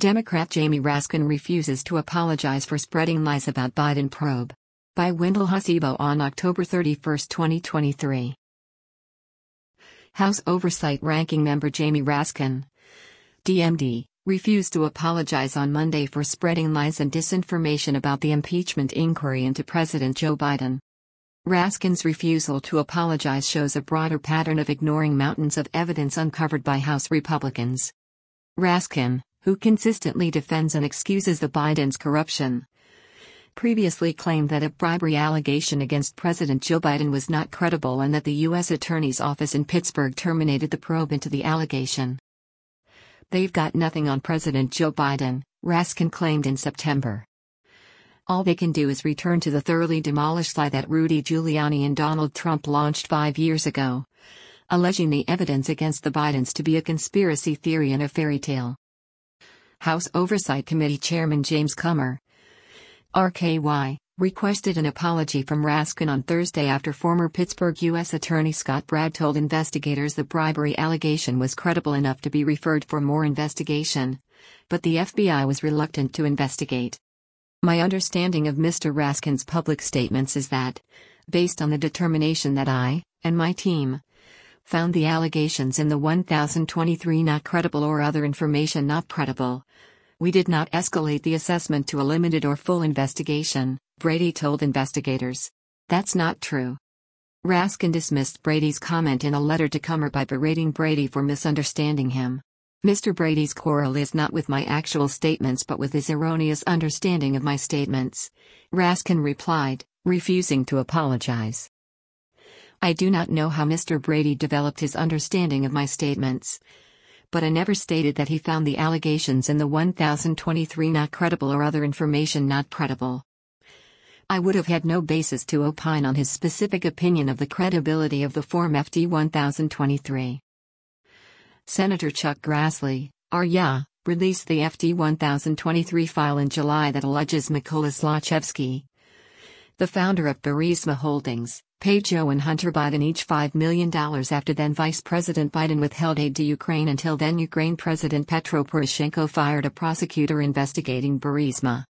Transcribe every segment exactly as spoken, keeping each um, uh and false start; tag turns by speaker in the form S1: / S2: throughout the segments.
S1: Democrat Jamie Raskin refuses to apologize for spreading lies about Biden probe. By Wendell Husibo on October thirty-first, twenty twenty-three. House Oversight Ranking Member Jamie Raskin, D M D, refused to apologize on Monday for spreading lies and disinformation about the impeachment inquiry into President Joe Biden. Raskin's refusal to apologize shows a broader pattern of ignoring mountains of evidence uncovered by House Republicans. Raskin, who consistently defends and excuses the Biden's corruption, previously claimed that a bribery allegation against President Joe Biden was not credible and that the U S Attorney's Office in Pittsburgh terminated the probe into the allegation. "They've got nothing on President Joe Biden," Raskin claimed in September. "All they can do is return to the thoroughly demolished lie that Rudy Giuliani and Donald Trump launched five years ago, alleging the evidence against the Bidens to be a conspiracy theory and a fairy tale." House Oversight Committee Chairman James Comer, R K Y, requested an apology from Raskin on Thursday after former Pittsburgh U S Attorney Scott Bragg told investigators the bribery allegation was credible enough to be referred for more investigation, but the F B I was reluctant to investigate. "My understanding of Mister Raskin's public statements is that, based on the determination that I, and my team, found the allegations in the one thousand twenty-three not credible or other information not credible, we did not escalate the assessment to a limited or full investigation," Brady told investigators. That's not true. Raskin dismissed Brady's comment in a letter to Comer by berating Brady for misunderstanding him. "Mister Brady's quarrel is not with my actual statements but with his erroneous understanding of my statements," Raskin replied, refusing to apologize. "I do not know how Mister Brady developed his understanding of my statements, but I never stated that he found the allegations in the one thousand twenty-three not credible or other information not credible. I would have had no basis to opine on his specific opinion of the credibility of the Form F D one thousand twenty-three. Senator Chuck Grassley, R Y A, released the F D one thousand twenty-three file in July that alleges Mykola Zlochevsky, the founder of Burisma Holdings, paid Joe and Hunter Biden each five million dollars after then Vice President Biden withheld aid to Ukraine until then Ukraine President Petro Poroshenko fired a prosecutor investigating Burisma.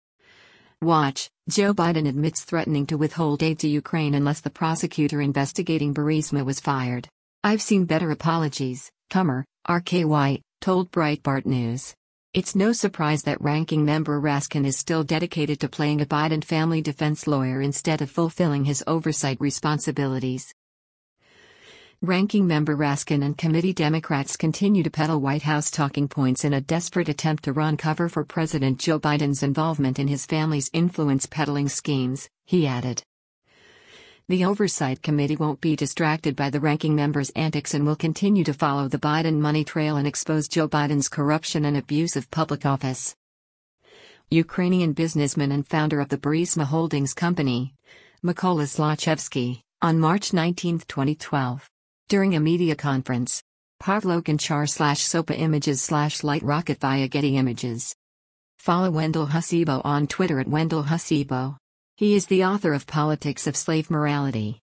S1: Watch, Joe Biden admits threatening to withhold aid to Ukraine unless the prosecutor investigating Burisma was fired. "I've seen better apologies," Comer, R K Y, told Breitbart News. It's no surprise that Ranking Member Raskin is still dedicated to playing a Biden family defense lawyer instead of fulfilling his oversight responsibilities. Ranking Member Raskin and committee Democrats continue to peddle White House talking points in a desperate attempt to run cover for President Joe Biden's involvement in his family's influence peddling schemes, he added. The Oversight Committee won't be distracted by the ranking member's antics and will continue to follow the Biden money trail and expose Joe Biden's corruption and abuse of public office. Ukrainian businessman and founder of the Burisma Holdings Company, Mykola Zlochevsky, on March nineteenth, twenty twelve. During a media conference, Pavlo Gonchar slash Sopa Images slash Light Rocket via Getty Images. Follow Wendell Husibo on Twitter at Wendell Husibo. He is the author of Politics of Slave Morality.